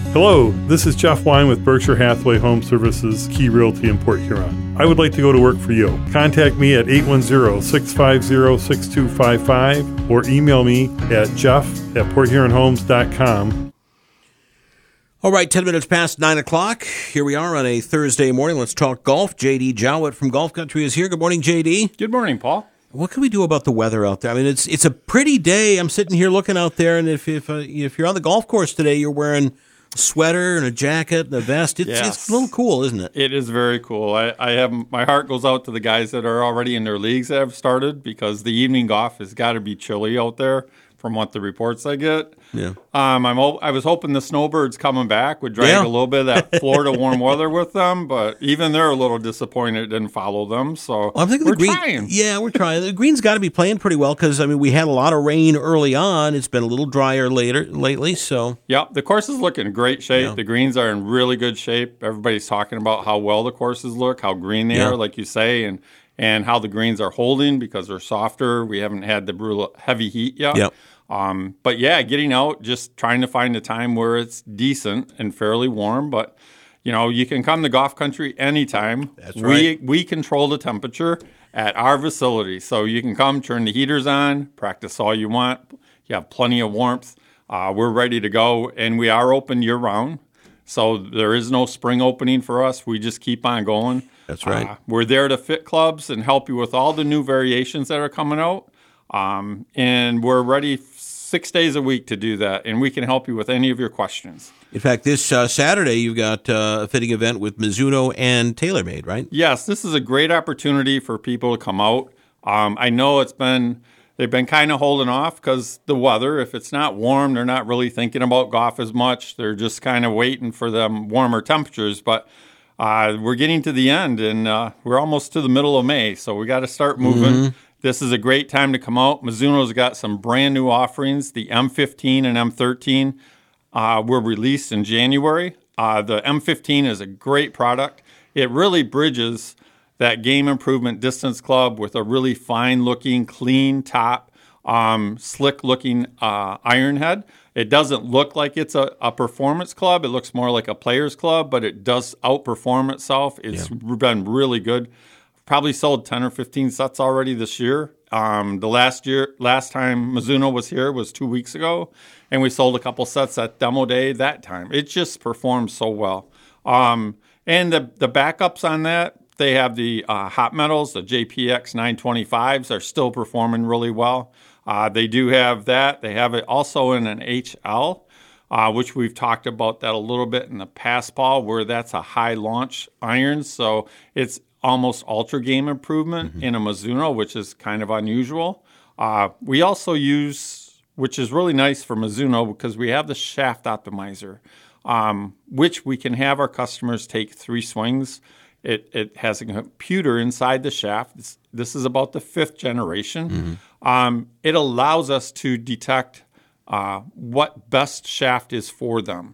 Hello, this is Jeff Wine with Berkshire Hathaway Home Services Key Realty in Port Huron. I would like to go to work for you. Contact me at 810-650-6255 or email me at jeff@porthuronhomes.com. All right, 10 minutes past 9 o'clock. Here we are on a Thursday morning. Let's talk golf. J.D. Jowett from Golf Country is here. Good morning, J.D. Good morning, Paul. What can we do about the weather out there? I mean, it's a pretty day. I'm sitting here looking out there, and if you're on the golf course today, you're wearing a sweater and a jacket and a vest. It's a little cool, isn't it? It is very cool. I have my heart goes out to the guys that are already in their leagues that have started, because the evening golf has got to be chilly out there from what the reports I get. Yeah. I was hoping the snowbirds coming back would drag a little bit of that Florida warm weather with them, but even they're a little disappointed it didn't follow them. So I'm thinking we're trying. Yeah, we're trying. The green's got to be playing pretty well because, I mean, we had a lot of rain early on. It's been a little drier lately. So Yep, the course is looking in great shape. Yeah. The greens are in really good shape. Everybody's talking about how well the courses look, how green they are, like you say, and how the greens are holding because they're softer. We haven't had the brutal heavy heat yet. Yep. But yeah, getting out, just trying to find a time where it's decent and fairly warm. But, you know, you can come to Golf Country anytime. That's right. We control the temperature at our facility. So you can come, turn the heaters on, practice all you want. You have plenty of warmth. We're ready to go. And we are open year-round. So there is no spring opening for us. We just keep on going. That's right. We're there to fit clubs and help you with all the new variations that are coming out. And we're ready 6 days a week to do that, and we can help you with any of your questions. In fact, this Saturday you've got a fitting event with Mizuno and TaylorMade, right? Yes, this is a great opportunity for people to come out. I know they've been kind of holding off because the weather. If it's not warm, they're not really thinking about golf as much. They're just kind of waiting for them warmer temperatures. But we're getting to the end, and we're almost to the middle of May, so we got to start moving. Mm-hmm. This is a great time to come out. Mizuno's got some brand new offerings. The M15 and M13 were released in January. The M15 is a great product. It really bridges that game improvement distance club with a really fine-looking, clean top, slick-looking iron head. It doesn't look like it's a performance club. It looks more like a player's club, but it does outperform itself. It's been really good. Probably sold 10 or 15 sets already this year. The last time Mizuno was here was 2 weeks ago, and we sold a couple sets at demo day that time. It just performs so well. And the backups on that, they have the hot metals, the JPX 925s are still performing really well. They do have that. They have it also in an HL, which we've talked about that a little bit in the past, Paul, where that's a high launch iron. So it's almost ultra game improvement in a Mizuno, which is kind of unusual. We also use, which is really nice for Mizuno, because we have the shaft optimizer, which we can have our customers take 3 swings. It has a computer inside the shaft. This is about the 5th generation. Mm-hmm. It allows us to detect what best shaft is for them.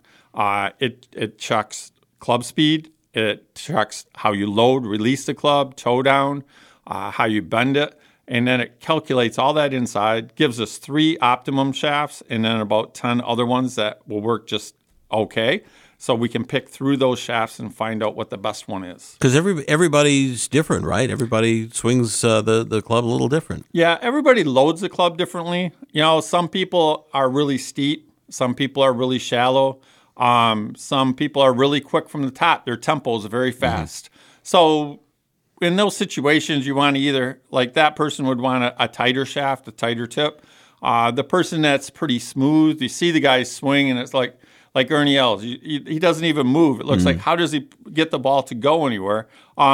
It checks club speed. It checks how you load, release the club, toe down, how you bend it, and then it calculates all that inside, gives us 3 optimum shafts, and then about 10 other ones that will work just okay. So we can pick through those shafts and find out what the best one is. Because everybody's different, right? Everybody swings the club a little different. Yeah, everybody loads the club differently. You know, some people are really steep. Some people are really shallow. Some people are really quick from the top. Their tempo is very fast. Mm-hmm. So in those situations, you want to either, like that person would want a tighter shaft, a tighter tip. The person that's pretty smooth, you see the guy swing, and it's like Ernie Els. He doesn't even move. It looks like, how does he get the ball to go anywhere?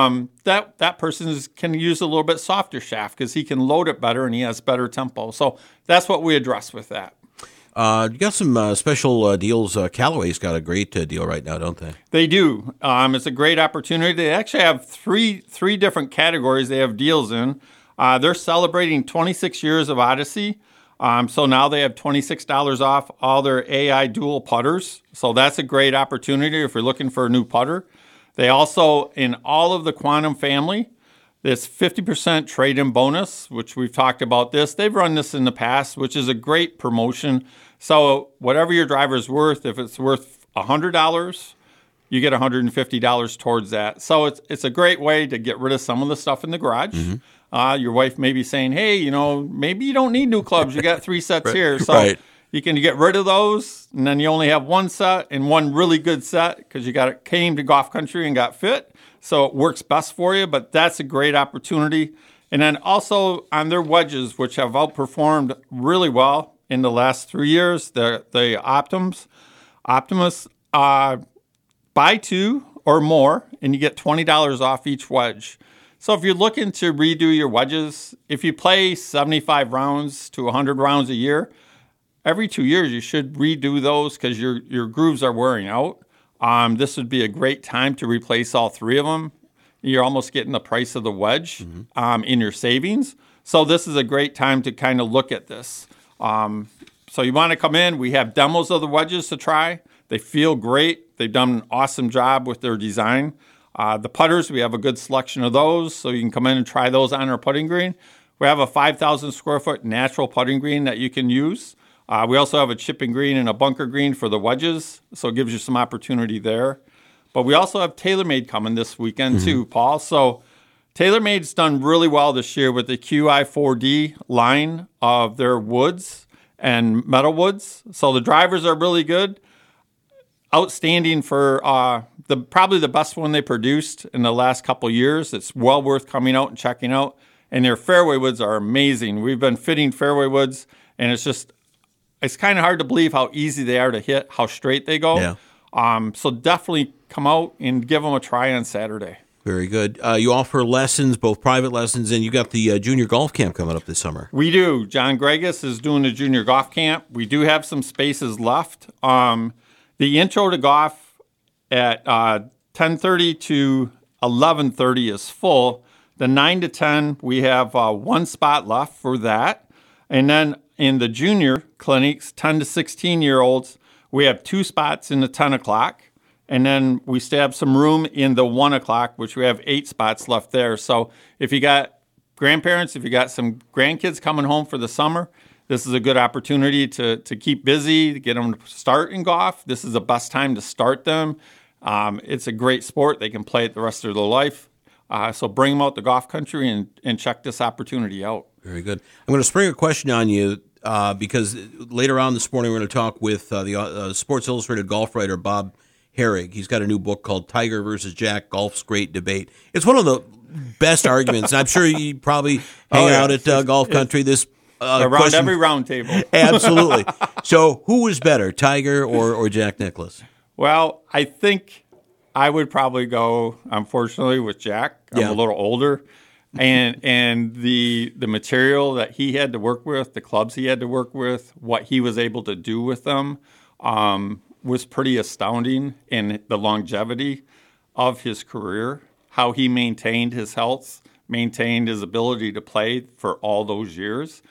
That person can use a little bit softer shaft because he can load it better and he has better tempo. So that's what we address with that. You got some special deals. Callaway's got a great deal right now, don't they? They do. It's a great opportunity. They actually have three different categories they have deals in. They're celebrating 26 years of Odyssey. So now they have $26 off all their AI dual putters. So that's a great opportunity if you're looking for a new putter. They also, in all of the Quantum family, this 50% trade-in bonus, which we've talked about this. They've run this in the past, which is a great promotion. So whatever your driver's worth, if it's worth $100, you get $150 towards that. So it's a great way to get rid of some of the stuff in the garage. Your wife may be saying, hey, maybe you don't need new clubs. You got 3 sets here. So you can get rid of those, and then you only have 1 set and 1 really good set because you came to Golf Country and got fit. So it works best for you, but that's a great opportunity. And then also on their wedges, which have outperformed really well in the last 3 years, the Optimus, buy 2 or more, and you get $20 off each wedge. So if you're looking to redo your wedges, if you play 75 rounds to 100 rounds a year, every 2 years you should redo those because your grooves are wearing out. This would be a great time to replace all 3 of them. You're almost getting the price of the wedge in your savings. So this is a great time to kind of look at this. So you want to come in. We have demos of the wedges to try. They feel great. They've done an awesome job with their design. The putters, we have a good selection of those, so you can come in and try those on our putting green. We have a 5,000 square foot natural putting green that you can use. We also have a chipping green and a bunker green for the wedges, so it gives you some opportunity there. But we also have TaylorMade coming this weekend too, Paul. So TaylorMade's done really well this year with the QI4D line of their woods and metal woods. So the drivers are really good. Outstanding for probably the best one they produced in the last couple years. It's well worth coming out and checking out. And their fairway woods are amazing. We've been fitting fairway woods, and it's kind of hard to believe how easy they are to hit, how straight they go. Yeah. So definitely come out and give them a try on Saturday. Very good. You offer lessons, both private lessons, and you got the junior golf camp coming up this summer. We do. John Gregus is doing the junior golf camp. We do have some spaces left. The intro to golf at 10:30 to 11:30 is full. The 9 to 10, we have 1 spot left for that. And then in the junior clinics, 10 to 16-year-olds, we have 2 spots in the 10 o'clock. And then we still have some room in the 1 o'clock, which we have 8 spots left there. So if you got grandparents, if you got some grandkids coming home for the summer, this is a good opportunity to keep busy, to get them to start in golf. This is the best time to start them. It's a great sport. They can play it the rest of their life. So bring them out to Golf Country and check this opportunity out. Very good. I'm going to spring a question on you because later on this morning we're going to talk with the Sports Illustrated golf writer Bob Herrig. He's got a new book called Tiger versus Jack, Golf's Great Debate. It's one of the best arguments. I'm sure you probably hang out at Golf Country. This around every round table. Absolutely. So who was better, Tiger or Jack Nicklaus? Well, I think I would probably go, unfortunately, with Jack. I'm a little older. And the material that he had to work with, the clubs he had to work with, what he was able to do with them was pretty astounding in the longevity of his career, how he maintained his health, maintained his ability to play for all those years.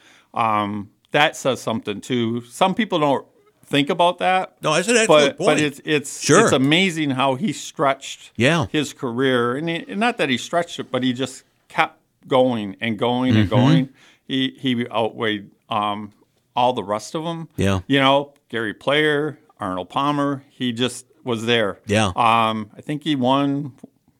That says something, too. Some people don't think about that. No, that's an excellent point. But it's amazing how he stretched his career. And not that he stretched it, but he just kept going and going and going. He outweighed all the rest of them. Yeah. Gary Player, Arnold Palmer, he just was there. Yeah. I think he won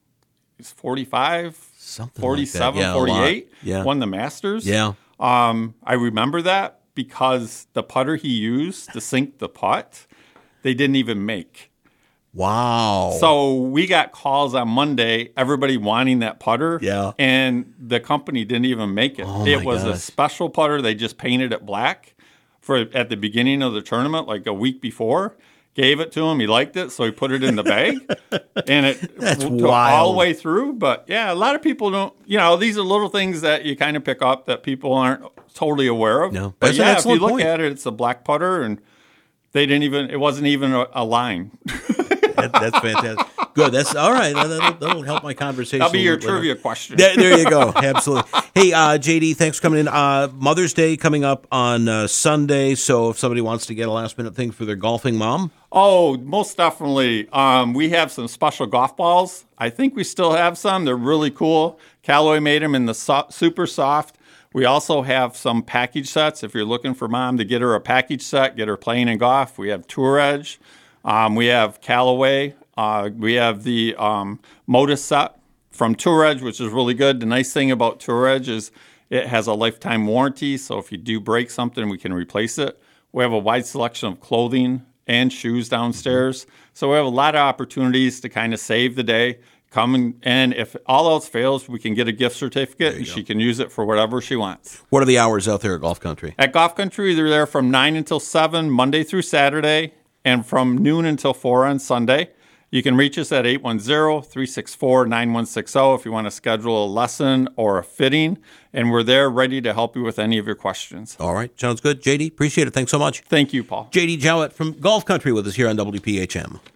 45, something 47, like that. 48. Yeah. Won the Masters. Yeah. I remember that because the putter he used to sink the putt, they didn't even make. Wow. So we got calls on Monday, everybody wanting that putter. Yeah. And the company didn't even make it. Oh, it was a special putter. They just painted it black at the beginning of the tournament, like a week before. Gave it to him. He liked it, so he put it in the bag. And it took all the way through. But, yeah, a lot of people don't, these are little things that you kind of pick up that people aren't totally aware of. No. But, if you look at it, it's a black putter, and it wasn't even a line. That's fantastic. Good. That's all right. That'll help my conversation. That'll be your trivia question. There you go. Absolutely. Hey, JD, thanks for coming in. Mother's Day coming up on Sunday. So if somebody wants to get a last-minute thing for their golfing mom. Oh, most definitely. We have some special golf balls. I think we still have some. They're really cool. Callaway made them in the super soft. We also have some package sets. If you're looking for mom to get her a package set, get her playing in golf, we have Tour Edge. We have Callaway. We have the Modus set from Tour Edge, which is really good. The nice thing about Tour Edge is it has a lifetime warranty, so if you do break something, we can replace it. We have a wide selection of clothing and shoes downstairs. So we have a lot of opportunities to kind of save the day. Come and if all else fails, we can get a gift certificate, and she can use it for whatever she wants. What are the hours out there at Golf Country? At Golf Country, they're there from 9 until 7, Monday through Saturday, and from noon until 4 on Sunday. You can reach us at 810-364-9160 if you want to schedule a lesson or a fitting, and we're there ready to help you with any of your questions. All right. Sounds good. JD, appreciate it. Thanks so much. Thank you, Paul. JD Jowett from Golf Country with us here on WPHM.